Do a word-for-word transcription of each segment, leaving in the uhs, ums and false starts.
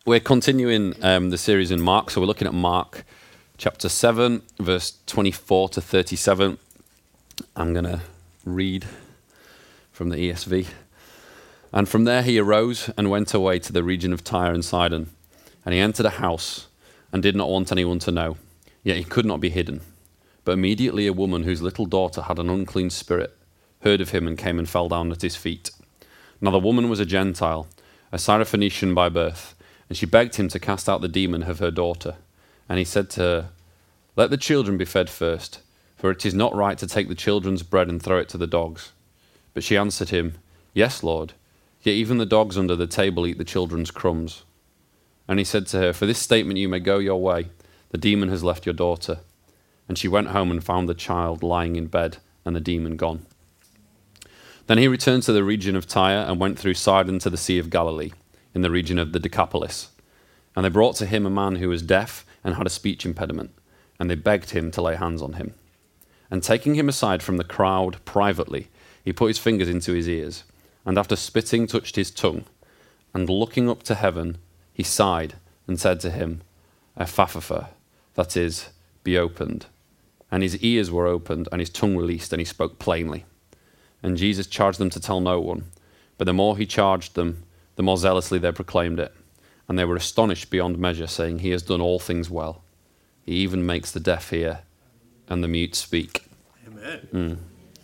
we're continuing um, the series in Mark, so we're looking at Mark chapter seven, verse twenty-four to thirty-seven. I'm going to read from the E S V. And from there he arose and went away to the region of Tyre and Sidon. And he entered a house and did not want anyone to know, yet he could not be hidden. But immediately a woman whose little daughter had an unclean spirit heard of him and came and fell down at his feet. Now the woman was a Gentile, a Syrophoenician by birth, and she begged him to cast out the demon of her daughter. And he said to her, "Let the children be fed first, for it is not right to take the children's bread and throw it to the dogs." But she answered him, "Yes, Lord, yet even the dogs under the table eat the children's crumbs." And he said to her, "For this statement you may go your way. The demon has left your daughter." And she went home and found the child lying in bed and the demon gone. Then he returned to the region of Tyre and went through Sidon to the Sea of Galilee, in the region of the Decapolis. And they brought to him a man who was deaf and had a speech impediment, and they begged him to lay hands on him. And taking him aside from the crowd privately, he put his fingers into his ears, and after spitting touched his tongue. And looking up to heaven, he sighed and said to him, "Ephphatha," that is, "be opened." And his ears were opened, and his tongue released, and he spoke plainly. And Jesus charged them to tell no one. But the more he charged them, the more zealously they proclaimed it. And they were astonished beyond measure, saying, "He has done all things well. He even makes the deaf hear and the mute speak." Amen. Mm.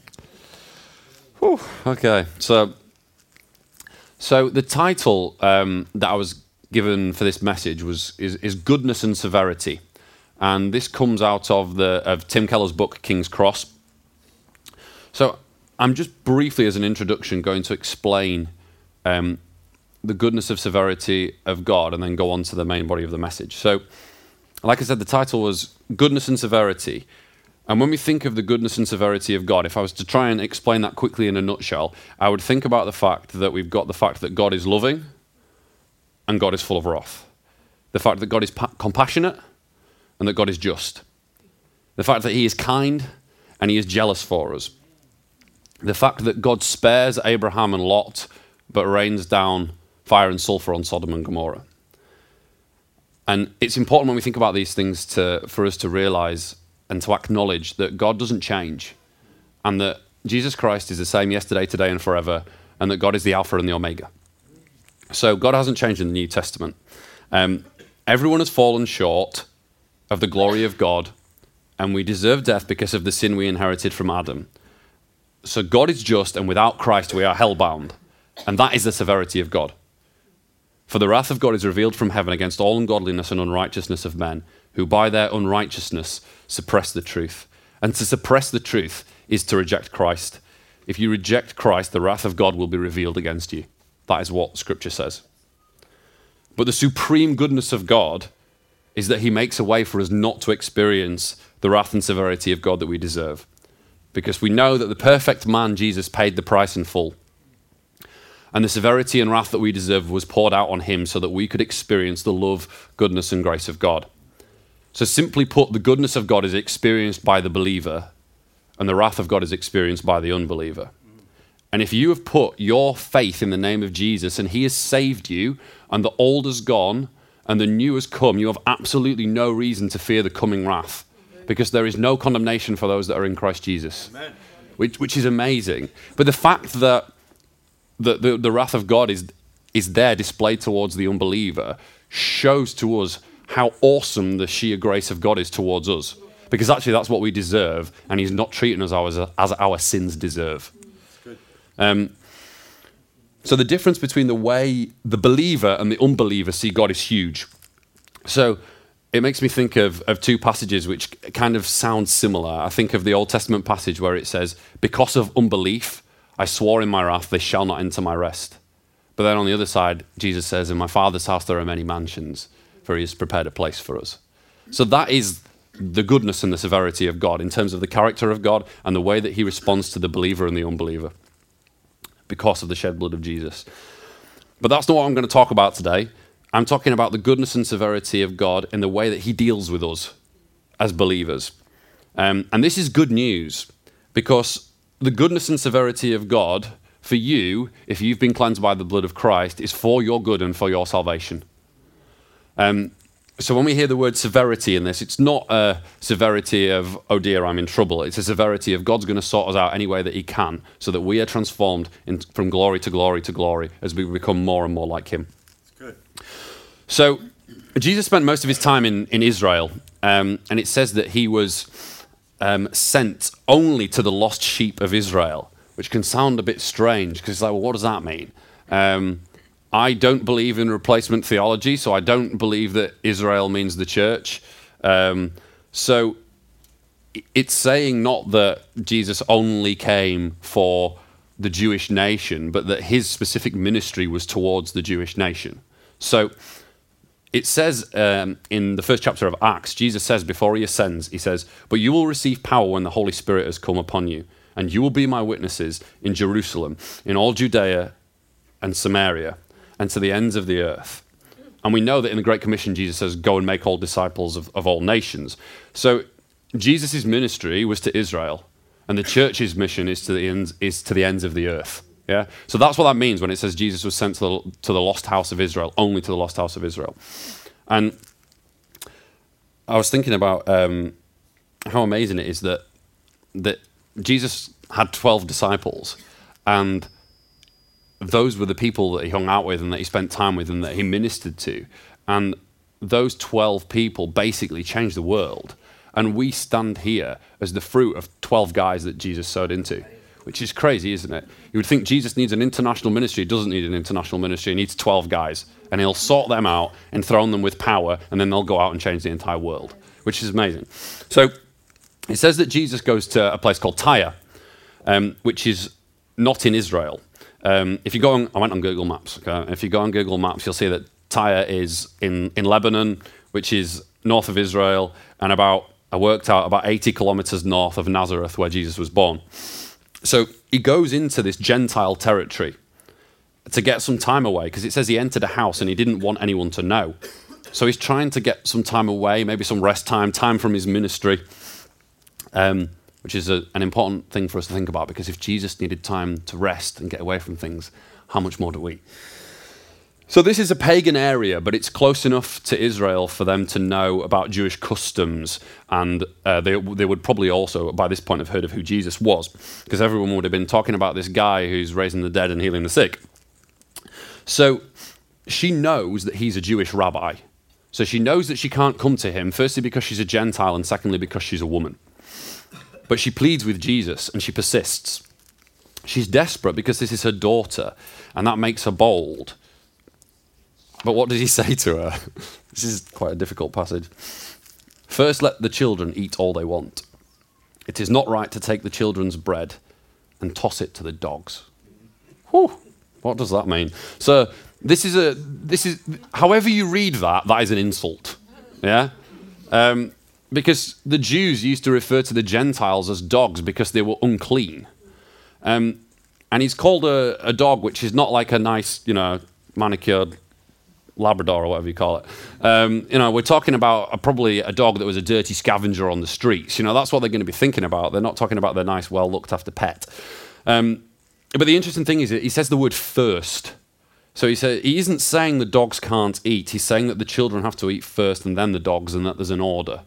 Whew, okay, so so the title um, that I was given for this message was is, is Goodness and Severity. And this comes out of the of Tim Keller's book, King's Cross. So I'm just briefly, as an introduction, going to explain um, the goodness of severity of God and then go on to the main body of the message. So, like I said, the title was Goodness and Severity. And when we think of the goodness and severity of God, if I was to try and explain that quickly in a nutshell, I would think about the fact that we've got the fact that God is loving and God is full of wrath. The fact that God is pa- compassionate and that God is just. The fact that he is kind and he is jealous for us. The fact that God spares Abraham and Lot, but rains down fire and sulfur on Sodom and Gomorrah. And it's important when we think about these things to, for us to realize and to acknowledge that God doesn't change, and that Jesus Christ is the same yesterday, today, and forever, and that God is the Alpha and the Omega. So God hasn't changed in the New Testament. Um, everyone has fallen short of the glory of God, and we deserve death because of the sin we inherited from Adam. So God is just, and without Christ we are hellbound. And that is the severity of God. For the wrath of God is revealed from heaven against all ungodliness and unrighteousness of men, who by their unrighteousness suppress the truth. And to suppress the truth is to reject Christ. If you reject Christ, the wrath of God will be revealed against you. That is what Scripture says. But the supreme goodness of God is that he makes a way for us not to experience the wrath and severity of God that we deserve. Because we know that the perfect man, Jesus, paid the price in full. And the severity and wrath that we deserve was poured out on him so that we could experience the love, goodness, and grace of God. So simply put, the goodness of God is experienced by the believer, and the wrath of God is experienced by the unbeliever. And if you have put your faith in the name of Jesus, and he has saved you, and the old has gone, and the new has come, you have absolutely no reason to fear the coming wrath. Because there is no condemnation for those that are in Christ Jesus, which, which is amazing. But the fact that the, the, the wrath of God is, is there displayed towards the unbeliever shows to us how awesome the sheer grace of God is towards us. Because actually that's what we deserve, and he's not treating us as, as our sins deserve. Um, so the difference between the way the believer and the unbeliever see God is huge. So it makes me think of, of two passages which kind of sound similar. I think of the Old Testament passage where it says, "Because of unbelief, I swore in my wrath, they shall not enter my rest." But then on the other side, Jesus says, "In my Father's house there are many mansions, for he has prepared a place for us." So that is the goodness and the severity of God in terms of the character of God and the way that he responds to the believer and the unbeliever because of the shed blood of Jesus. But that's not what I'm going to talk about today. I'm talking about the goodness and severity of God in the way that he deals with us as believers. Um, and this is good news because the goodness and severity of God for you, if you've been cleansed by the blood of Christ, is for your good and for your salvation. Um, so when we hear the word severity in this, it's not a severity of, oh dear, I'm in trouble. It's a severity of God's going to sort us out any way that he can so that we are transformed in, from glory to glory to glory as we become more and more like him. That's good. So Jesus spent most of his time in, in Israel, um, and it says that he was um, sent only to the lost sheep of Israel, which can sound a bit strange because it's like, well, what does that mean? Um, I don't believe in replacement theology, so I don't believe that Israel means the church. Um, so it's saying not that Jesus only came for the Jewish nation, but that his specific ministry was towards the Jewish nation. So it says um, in the first chapter of Acts, Jesus says before he ascends, he says, "But you will receive power when the Holy Spirit has come upon you, and you will be my witnesses in Jerusalem, in all Judea and Samaria, and to the ends of the earth." And we know that in the Great Commission, Jesus says, "Go and make all disciples of, of all nations." So Jesus' ministry was to Israel, and the church's mission is to the ends, is to the ends of the earth. Yeah, so that's what that means when it says Jesus was sent to the, to the lost house of Israel, only to the lost house of Israel. And I was thinking about um, how amazing it is that that Jesus had twelve disciples, and those were the people that he hung out with and that he spent time with and that he ministered to. And those twelve people basically changed the world. And we stand here as the fruit of twelve guys that Jesus sowed into, which is crazy, isn't it? You would think Jesus needs an international ministry. He doesn't need an international ministry. He needs twelve guys. And he'll sort them out, enthrone them with power, and then they'll go out and change the entire world, which is amazing. So it says that Jesus goes to a place called Tyre, um, which is not in Israel. Um, if you go on, I went on Google Maps. Okay? If you go on Google Maps, you'll see that Tyre is in, in Lebanon, which is north of Israel, and about, I worked out, about eighty kilometers north of Nazareth, where Jesus was born. So he goes into this Gentile territory to get some time away, because it says he entered a house and he didn't want anyone to know. So he's trying to get some time away, maybe some rest time, time from his ministry, um, which is a, an important thing for us to think about, because if Jesus needed time to rest and get away from things, how much more do we? So this is a pagan area, but it's close enough to Israel for them to know about Jewish customs, and uh, they, they would probably also, by this point, have heard of who Jesus was, because everyone would have been talking about this guy who's raising the dead and healing the sick. So she knows that he's a Jewish rabbi. So she knows that she can't come to him, firstly because she's a Gentile, and secondly because she's a woman. But she pleads with Jesus, and she persists. She's desperate because this is her daughter, and that makes her bold. But what does he say to her? This is quite a difficult passage. "First let the children eat all they want. It is not right to take the children's bread and toss it to the dogs." Whew. What does that mean? So this is a this is however you read that, that is an insult. Yeah? Um, because the Jews used to refer to the Gentiles as dogs because they were unclean. Um, and he's called a, a dog, which is not like a nice, you know, manicured Labrador or whatever you call it. Um, you know, we're talking about a, probably a dog that was a dirty scavenger on the streets. You know, that's what they're going to be thinking about. They're not talking about their nice, well-looked-after pet. Um, but the interesting thing is that he says the word first. So he said he isn't saying the dogs can't eat. He's saying that the children have to eat first and then the dogs, and that there's an order.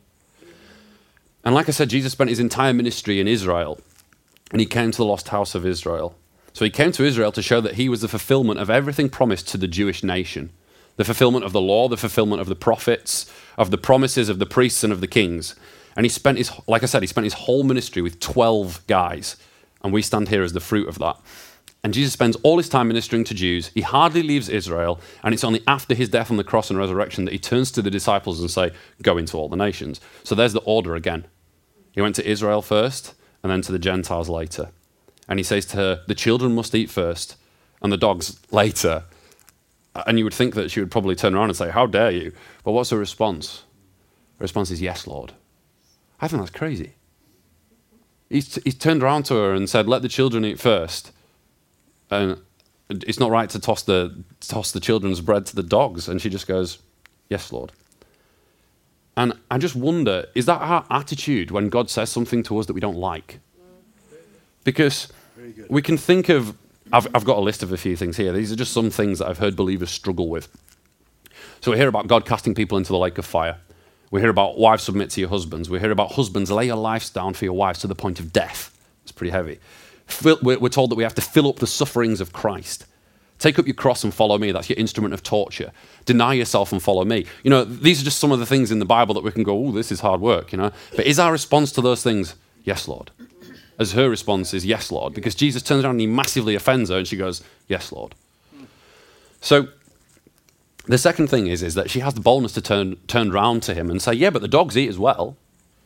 And like I said, Jesus spent his entire ministry in Israel, and he came to the lost house of Israel. So he came to Israel to show that he was the fulfillment of everything promised to the Jewish nation. The fulfillment of the law, the fulfillment of the prophets, of the promises of the priests and of the kings. And he spent his, like I said, he spent his whole ministry with twelve guys. And we stand here as the fruit of that. And Jesus spends all his time ministering to Jews. He hardly leaves Israel. And it's only after his death on the cross and resurrection that he turns to the disciples and say, "Go into all the nations." So there's the order again. He went to Israel first and then to the Gentiles later. And he says to her, the children must eat first and the dogs later. And you would think that she would probably turn around and say, "How dare you?" But what's her response? Her response is, "Yes, Lord." I think that's crazy. He's, he's turned around to her and said, "Let the children eat first. And it's not right to toss the toss the children's bread to the dogs." And she just goes, "Yes, Lord." And I just wonder, is that our attitude when God says something to us that we don't like? Because we can think of, I've, I've got a list of a few things here. These are just some things that I've heard believers struggle with. So we hear about God casting people into the lake of fire. We hear about wives submit to your husbands. We hear about husbands lay your lives down for your wives to the point of death. It's pretty heavy. Fill, we're, we're told that we have to fill up the sufferings of Christ. Take up your cross and follow me. That's your instrument of torture. Deny yourself and follow me. You know, these are just some of the things in the Bible that we can go, oh, this is hard work, you know. But is our response to those things, yes, Lord? As her response is, yes, Lord. Because Jesus turns around and he massively offends her and she goes, yes, Lord. So the second thing is, is that she has the boldness to turn, turn around to him and say, yeah, but the dogs eat as well.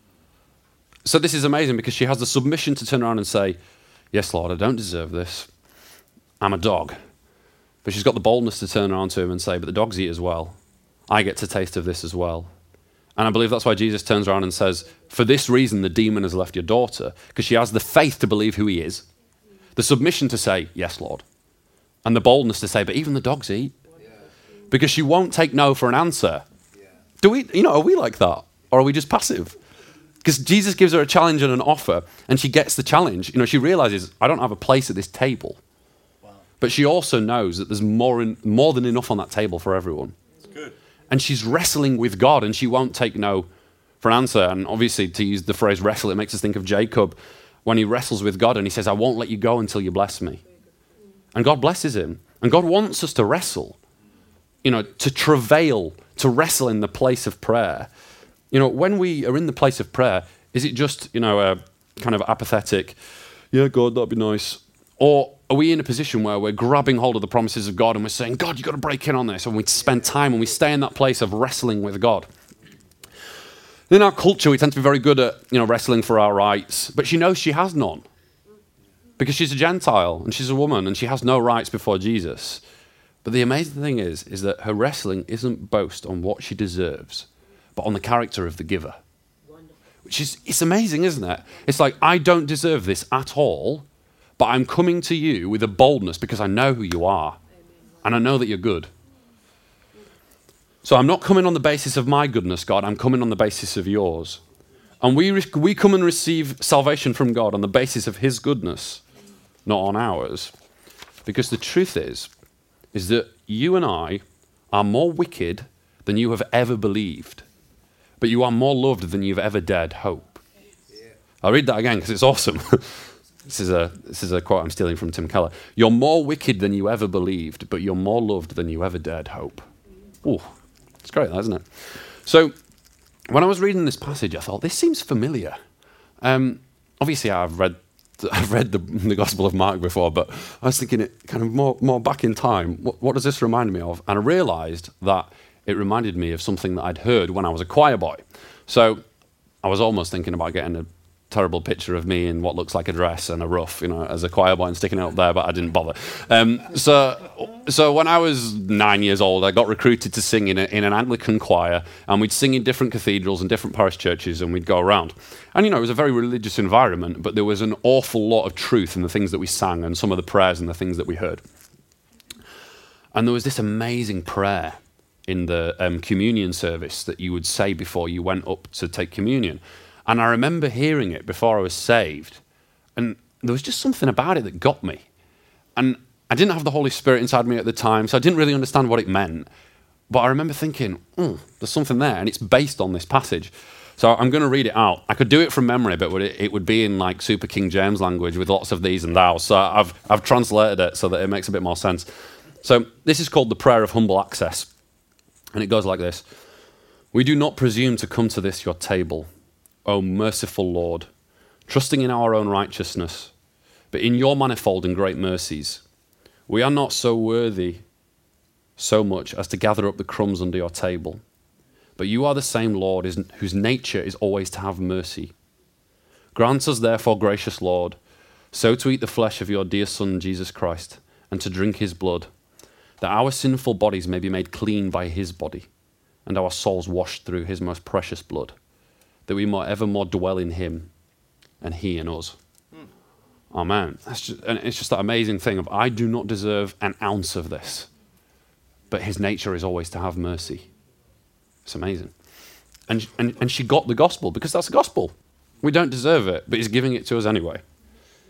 So this is amazing because she has the submission to turn around and say, yes, Lord, I don't deserve this. I'm a dog. But she's got the boldness to turn around to him and say, but the dogs eat as well. I get to taste of this as well. And I believe that's why Jesus turns around and says, for this reason, the demon has left your daughter, because she has the faith to believe who he is, the submission to say, yes, Lord, and the boldness to say, but even the dogs eat, because she won't take no for an answer. Do we, you know, are we like that? Or are we just passive? Because Jesus gives her a challenge and an offer, and she gets the challenge. You know, she realizes, I don't have a place at this table. Wow. But she also knows that there's more, in, more than enough on that table for everyone. That's good. And she's wrestling with God, and she won't take no for an answer. And obviously, to use the phrase wrestle, it makes us think of Jacob when he wrestles with God, and he says, I won't let you go until you bless me. And God blesses him. And God wants us to wrestle, you know, to travail, to wrestle in the place of prayer. You know, when we are in the place of prayer, is it just, you know, a kind of apathetic, yeah, God, that'd be nice? Or are we in a position where we're grabbing hold of the promises of God and we're saying, God, you've got to break in on this, and we spend time and we stay in that place of wrestling with God? In our culture, we tend to be very good at, you know, wrestling for our rights, but she knows she has none because she's a Gentile and she's a woman and she has no rights before Jesus. But the amazing thing is, is that her wrestling isn't boast on what she deserves, but on the character of the giver. Wonderful. Which is, it's amazing, isn't it? It's like, I don't deserve this at all, but I'm coming to you with a boldness because I know who you are. Amen. And I know that you're good. So I'm not coming on the basis of my goodness, God, I'm coming on the basis of yours. And we, re- we come and receive salvation from God on the basis of his goodness, not on ours. Because the truth is, is that you and I are more wicked than you have ever believed. But you are more loved than you've ever dared hope. Yeah. I'll read that again because it's awesome. this is a this is a quote I'm stealing from Tim Keller. You're more wicked than you ever believed, but you're more loved than you ever dared hope. Oh, it's great, isn't it? So when I was reading this passage, I thought, this seems familiar. Um, obviously, I've read I've read the, the Gospel of Mark before, but I was thinking it kind of more, more back in time. What, what does this remind me of? And I realised that it reminded me of something that I'd heard when I was a choir boy. So I was almost thinking about getting a terrible picture of me in what looks like a dress and a ruff, you know, as a choir boy and sticking it up there, but I didn't bother. Um, so so when I was nine years old, I got recruited to sing in, a, in an Anglican choir, and we'd sing in different cathedrals and different parish churches, and we'd go around. And, you know, it was a very religious environment, but there was an awful lot of truth in the things that we sang and some of the prayers and the things that we heard. And there was this amazing prayer in the um, communion service that you would say before you went up to take communion. And I remember hearing it before I was saved, and there was just something about it that got me. And I didn't have the Holy Spirit inside me at the time, so I didn't really understand what it meant. But I remember thinking, oh, there's something there, and it's based on this passage. So I'm going to read it out. I could do it from memory, but it, it would be in like super King James language with lots of these and thous. So I've, I've translated it so that it makes a bit more sense. So this is called the Prayer of Humble Access. And it goes like this. We do not presume to come to this your table, O merciful Lord, trusting in our own righteousness, but in your manifold and great mercies. We are not so worthy so much as to gather up the crumbs under your table. But you are the same Lord whose nature is always to have mercy. Grant us therefore, gracious Lord, so to eat the flesh of your dear Son, Jesus Christ, and to drink his blood, that our sinful bodies may be made clean by his body, and our souls washed through his most precious blood, that we might evermore dwell in him, and he in us. Hmm. Amen. That's just, and it's just that amazing thing of, I do not deserve an ounce of this, but his nature is always to have mercy. It's amazing. And, and, and she got the gospel, because that's the gospel. We don't deserve it, but he's giving it to us anyway.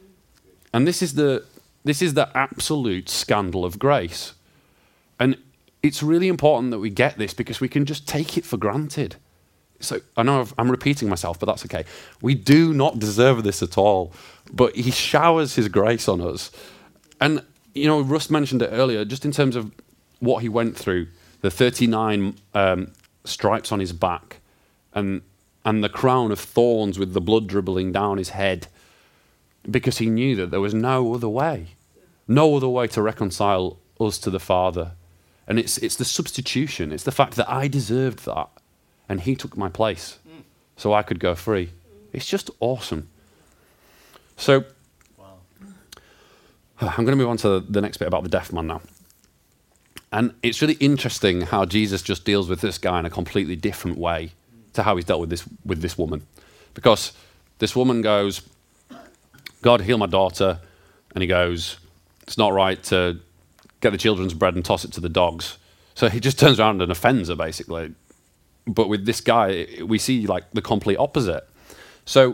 And this is the this is the absolute scandal of grace. And it's really important that we get this because we can just take it for granted. So I know I've, I'm repeating myself, but that's okay. We do not deserve this at all, but he showers his grace on us. And, you know, Russ mentioned it earlier, just in terms of what he went through, the thirty-nine um, stripes on his back and and the crown of thorns with the blood dribbling down his head, because he knew that there was no other way, no other way to reconcile us to the Father. And it's it's the substitution. It's the fact that I deserved that, and he took my place so I could go free. It's just awesome. So wow. I'm going to move on to the next bit about the deaf man now. And it's really interesting how Jesus just deals with this guy in a completely different way to how he's dealt with this with this woman. Because this woman goes, God, heal my daughter. And he goes, it's not right to get the children's bread and toss it to the dogs. So he just turns around and offends her, basically. But with this guy, we see like the complete opposite. So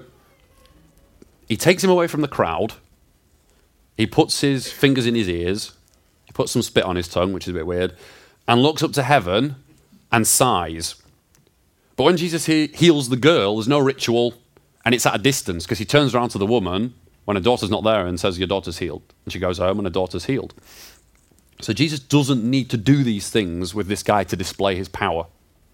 he takes him away from the crowd. He puts his fingers in his ears. He puts some spit on his tongue, which is a bit weird, and looks up to heaven and sighs. But when Jesus he- heals the girl, there's no ritual, and it's at a distance, because he turns around to the woman when her daughter's not there and says, your daughter's healed. And she goes home and her daughter's healed. So Jesus doesn't need to do these things with this guy to display his power.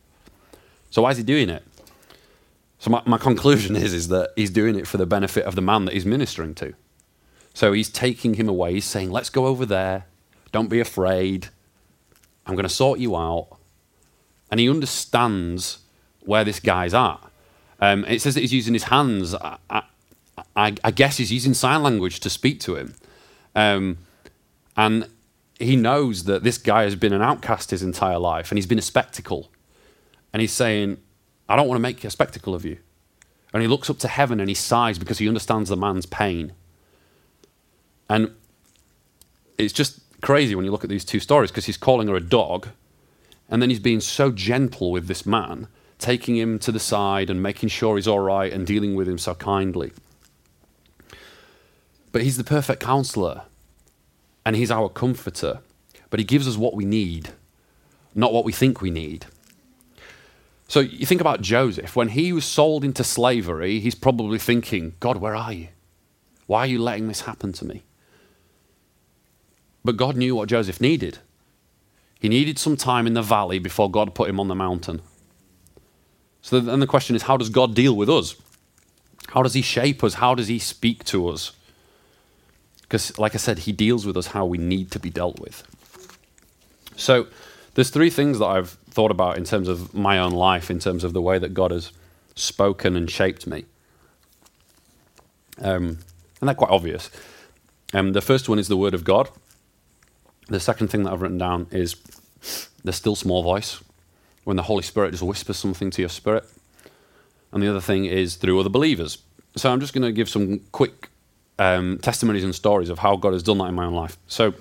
So why is he doing it? So my, my conclusion is, is that he's doing it for the benefit of the man that he's ministering to. So he's taking him away. He's saying, let's go over there. Don't be afraid. I'm going to sort you out. And he understands where this guy's at. Um, it says that he's using his hands. I, I, I, I guess he's using sign language to speak to him. Um, and he knows that this guy has been an outcast his entire life, and he's been a spectacle. And he's saying, I don't want to make a spectacle of you. And he looks up to heaven and he sighs because he understands the man's pain. And it's just crazy when you look at these two stories, because he's calling her a dog, and then he's being so gentle with this man, taking him to the side and making sure he's all right and dealing with him so kindly. But he's the perfect counselor, and he's our comforter, but he gives us what we need, not what we think we need. So you think about Joseph. When he was sold into slavery, he's probably thinking, God, where are you? Why are you letting this happen to me? But God knew what Joseph needed. He needed some time in the valley before God put him on the mountain. So then the question is, how does God deal with us? How does he shape us? How does he speak to us? Because, like I said, he deals with us how we need to be dealt with. So there's three things that I've thought about in terms of my own life, in terms of the way that God has spoken and shaped me. Um, and they're quite obvious. Um, the first one is the Word of God. The second thing that I've written down is the still small voice, when the Holy Spirit just whispers something to your spirit. And the other thing is through other believers. So I'm just going to give some quick um, testimonies and stories of how God has done that in my own life. So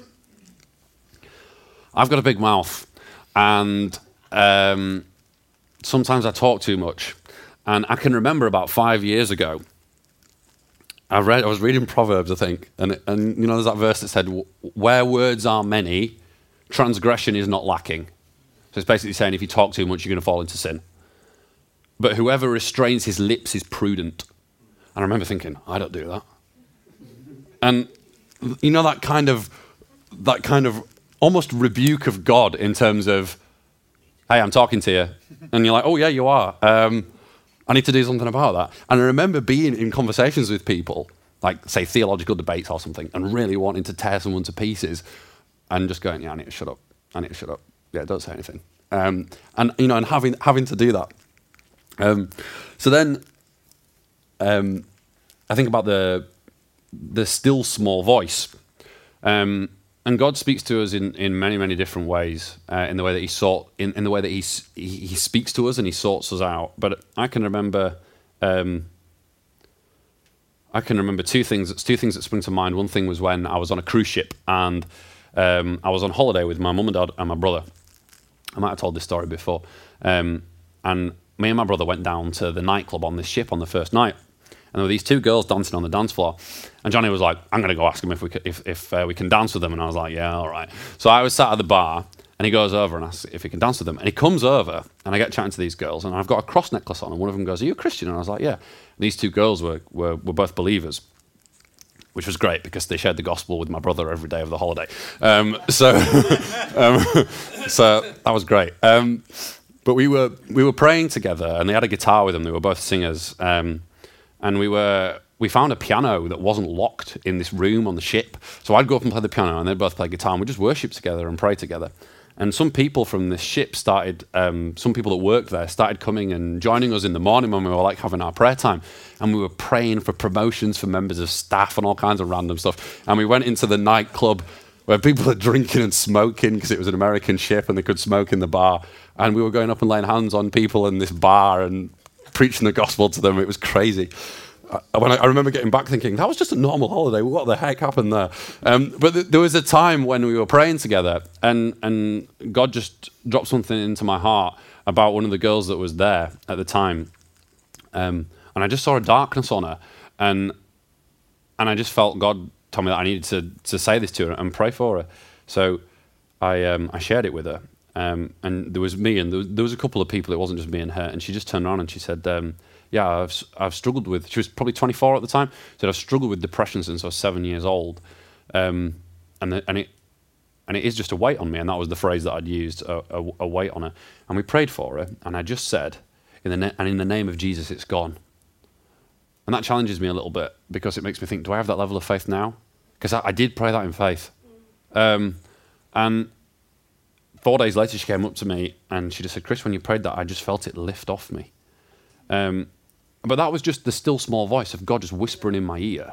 I've got a big mouth, and um, sometimes I talk too much. And I can remember about five years ago, I read. I was reading Proverbs, I think, and and you know, there's that verse that said, "Where words are many, transgression is not lacking." So it's basically saying if you talk too much, you're going to fall into sin. But whoever restrains his lips is prudent. And I remember thinking, I don't do that. And you know, that kind of that kind of almost rebuke of God in terms of, "Hey, I'm talking to you," and you're like, "Oh yeah, you are." Um, I need to do something about that. And I remember being in conversations with people, like, say, theological debates or something, and really wanting to tear someone to pieces, and just going, yeah, I need to shut up. I need to shut up. Yeah, don't say anything. Um, and, you know, and having having to do that. Um, so then um, I think about the the still small voice. Um, and God speaks to us in, in many, many different ways, uh, in the way that he sort, in, in the way that he, he he speaks to us and he sorts us out. But I can remember, um, I can remember two things. Two things that spring to mind. One thing was when I was on a cruise ship, and um, I was on holiday with my mum and dad and my brother. I might have told this story before. Um, and me and my brother went down to the nightclub on this ship on the first night. And there were these two girls dancing on the dance floor. And Johnny was like, I'm going to go ask them if we can, if, if uh, we can dance with them. And I was like, yeah, all right. So I was sat at the bar, And he goes over and asks if he can dance with them. And he comes over, and I get chatting to these girls, and I've got a cross necklace on, and one of them goes, "Are you a Christian?" And I was like, "Yeah." And these two girls were, were, were both believers, which was great because they shared the gospel with my brother every day of the holiday. Um, so, um, so that was great. Um, but we were we were praying together, and they had a guitar with them. They were both singers, um, and we were we found a piano that wasn't locked in this room on the ship. So I'd go up and play the piano, and they'd both play guitar, and we just worship together and pray together. And some people from this ship started, um, some people that worked there started coming and joining us in the morning when we were like having our prayer time. And we were praying for promotions for members of staff and all kinds of random stuff. And we went into the nightclub where people are drinking and smoking because it was an American ship and they could smoke in the bar. And we were going up and laying hands on people in this bar and preaching the gospel to them. It was crazy. I, when I, I remember getting back thinking, that was just a normal holiday. What the heck happened there? Um, but th- there was a time when we were praying together and, and God just dropped something into my heart about one of the girls that was there at the time. Um, and I just saw a darkness on her. And and I just felt God told me that I needed to, to say this to her and pray for her. So I um, I shared it with her. Um, and there was me and there was, there was a couple of people. It wasn't just me and her. And she just turned around and she said, um, yeah, I've I've struggled with, she was probably twenty-four at the time, said I've struggled with depression since I was seven years old. Um, and the, and it and it is just a weight on me, and that was the phrase that I'd used, a, a, a weight on her. And we prayed for her, and I just said, in the na- and in the name of Jesus, it's gone. And that challenges me a little bit, because it makes me think, do I have that level of faith now? Because I, I did pray that in faith. Um, and four days later, she came up to me, and she just said, Chris, when you prayed that, I just felt it lift off me. Um, But that was just the still small voice of God just whispering in my ear,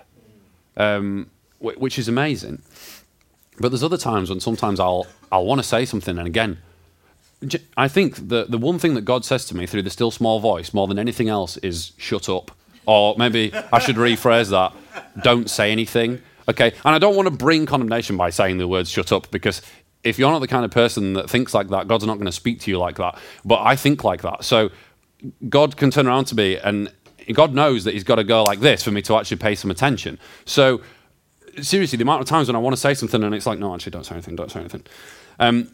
um, w- which is amazing. But there's other times when sometimes I'll I'll want to say something, and again, j- I think the the one thing that God says to me through the still small voice more than anything else is shut up, or maybe I should rephrase that: don't say anything. Okay, and I don't want to bring condemnation by saying the words "shut up," because if you're not the kind of person that thinks like that, God's not going to speak to you like that. But I think like that, so God can turn around to me, and God knows that he's got to go like this for me to actually pay some attention. So seriously, the amount of times when I want to say something and it's like, no, actually, don't say anything, don't say anything. Um,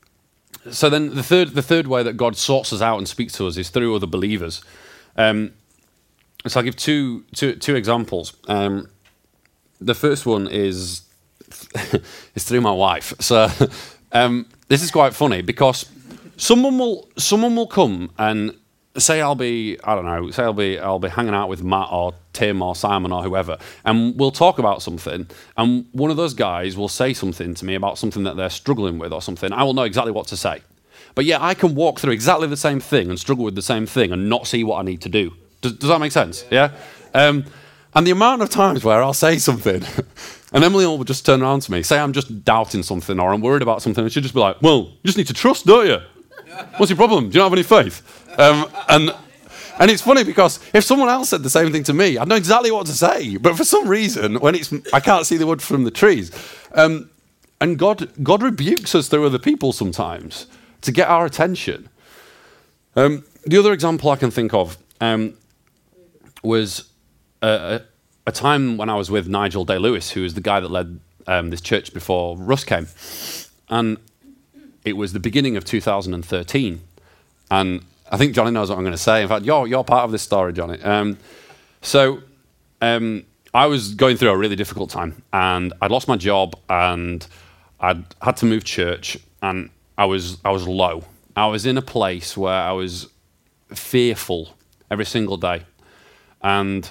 so then the third the third way that God sorts us out and speaks to us is through other believers. Um, so I'll give two, two, two examples. Um, the first one is, is through my wife. So um, this is quite funny, because someone will someone will come and say I'll be, I don't know, say I'll be I'll be hanging out with Matt or Tim or Simon or whoever, and we'll talk about something, and one of those guys will say something to me about something that they're struggling with or something. I will know exactly what to say. But yeah, I can walk through exactly the same thing and struggle with the same thing and not see what I need to do. Does, does that make sense? Yeah? Um, and the amount of times where I'll say something and Emily will just turn around to me, say I'm just doubting something or I'm worried about something, and she'll just be like, well, you just need to trust, don't you? What's your problem? Do you not have any faith? Um, and and it's funny, because if someone else said the same thing to me, I'd know exactly what to say. But for some reason, when it's I can't see the wood from the trees. Um, and God God rebukes us through other people sometimes to get our attention. Um, the other example I can think of um, was a, a time when I was with Nigel Day-Lewis, who was the guy that led um, this church before Russ came. And it was the beginning of two thousand thirteen, and I think Johnny knows what I'm going to say. In fact, you're you're part of this story, Johnny. Um, so um, I was going through a really difficult time, and I'd lost my job, and I'd had to move church, and I was I was low. I was in a place where I was fearful every single day, and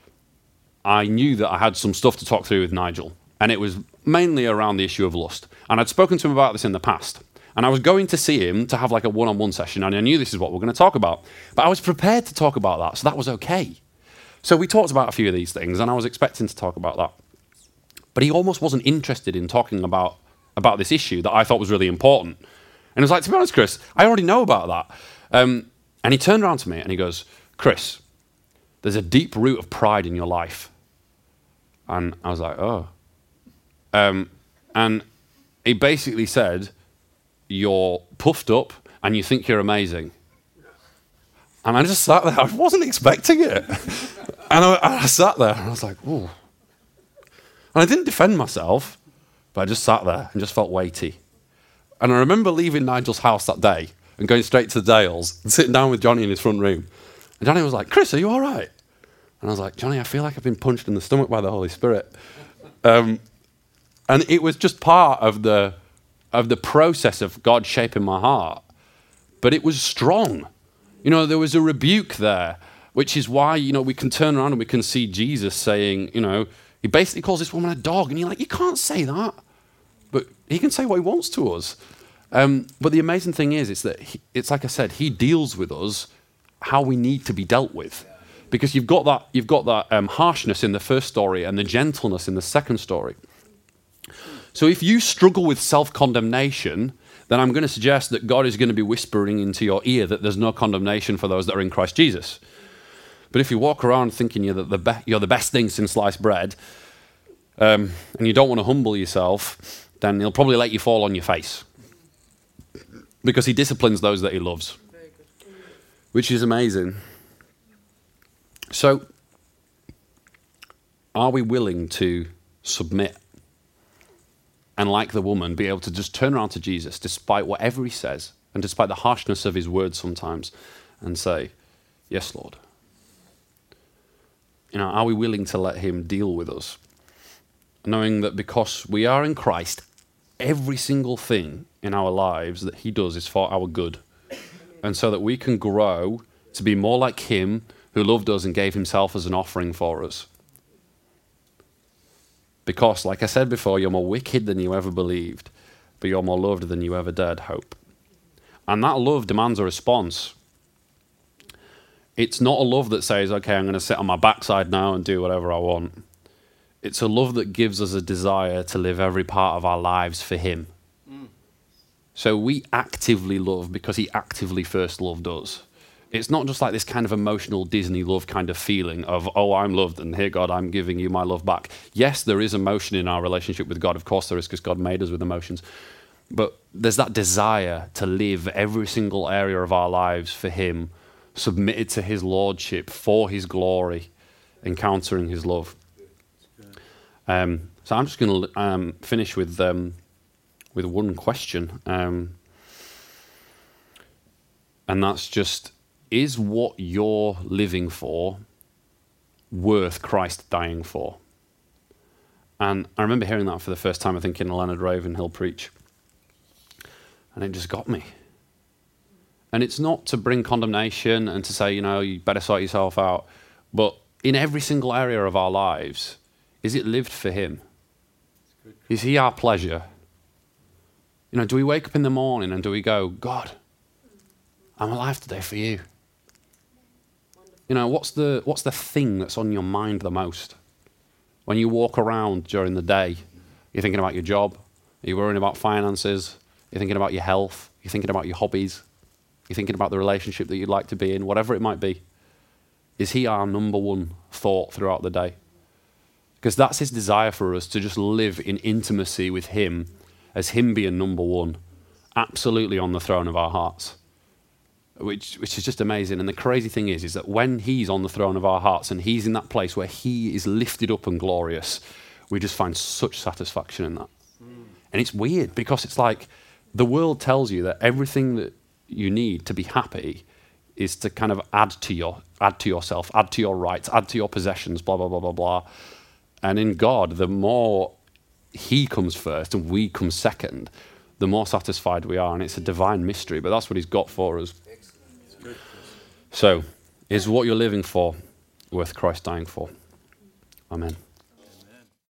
I knew that I had some stuff to talk through with Nigel, and it was mainly around the issue of lust. And I'd spoken to him about this in the past. And I was going to see him to have like a one-on-one session, and I knew this is what we're going to talk about. But I was prepared to talk about that, so that was okay. So we talked about a few of these things, and I was expecting to talk about that. But he almost wasn't interested in talking about, about this issue that I thought was really important. And he was like, to be honest, Chris, I already know about that. Um, and he turned around to me, and he goes, Chris, there's a deep root of pride in your life. And I was like, oh. Um, and he basically said, you're puffed up and you think you're amazing. And I just sat there. I wasn't expecting it. And I, I sat there and I was like, ooh. And I didn't defend myself, but I just sat there and just felt weighty. And I remember leaving Nigel's house that day and going straight to the Dales and sitting down with Johnny in his front room. And Johnny was like, Chris, are you all right? And I was like, Johnny, I feel like I've been punched in the stomach by the Holy Spirit. Um, and it was just part of the of the process of God shaping my heart. But it was strong. You know, there was a rebuke there, which is why, you know, we can turn around and we can see Jesus saying, you know, he basically calls this woman a dog. And you're like, you can't say that. But he can say what he wants to us. Um, but the amazing thing is, it's that, he, it's like I said, he deals with us how we need to be dealt with. Because you've got that, you've got that um, harshness in the first story and the gentleness in the second story. So if you struggle with self-condemnation, then I'm going to suggest that God is going to be whispering into your ear that there's no condemnation for those that are in Christ Jesus. But if you walk around thinking you're the, the, be- you're the best thing since sliced bread, um, and you don't want to humble yourself, then he'll probably let you fall on your face. Because he disciplines those that he loves. Which is amazing. So, are we willing to submit? And like the woman, be able to just turn around to Jesus, despite whatever he says, and despite the harshness of his words sometimes, and say, yes, Lord. You know, are we willing to let him deal with us? Knowing that because we are in Christ, every single thing in our lives that he does is for our good. And so that we can grow to be more like him who loved us and gave himself as an offering for us. Because, like I said before, you're more wicked than you ever believed, but you're more loved than you ever dared hope. And that love demands a response. It's not a love that says, okay, I'm going to sit on my backside now and do whatever I want. It's a love that gives us a desire to live every part of our lives for him. Mm. So we actively love because he actively first loved us. It's not just like this kind of emotional Disney love kind of feeling of, oh, I'm loved, and here, God, I'm giving you my love back. Yes, there is emotion in our relationship with God. Of course there is, because God made us with emotions. But there's that desire to live every single area of our lives for him, submitted to his lordship, for his glory, encountering his love. Um, so I'm just going to um, finish with um, with one question. Um, and that's just, is what you're living for worth Christ dying for? And I remember hearing that for the first time, I think, in Leonard Ravenhill preach. And it just got me. And it's not to bring condemnation and to say, you know, you better sort yourself out. But in every single area of our lives, is it lived for him? Is he our pleasure? You know, do we wake up in the morning and do we go, God, I'm alive today for you? You know, what's the what's the thing that's on your mind the most? When you walk around during the day, you're thinking about your job, you're worrying about finances, you're thinking about your health, you're thinking about your hobbies, you're thinking about the relationship that you'd like to be in, whatever it might be. Is he our number one thought throughout the day? Because that's his desire for us, to just live in intimacy with him, as him being number one, absolutely on the throne of our hearts. Which which is just amazing. And the crazy thing is, is that when he's on the throne of our hearts and he's in that place where he is lifted up and glorious, we just find such satisfaction in that. Mm. And it's weird because it's like the world tells you that everything that you need to be happy is to kind of add to your add to yourself, add to your rights, add to your possessions, blah, blah, blah, blah, blah. And in God, the more he comes first and we come second, the more satisfied we are. And it's a divine mystery, but that's what he's got for us. So, is what you're living for worth Christ dying for? Amen.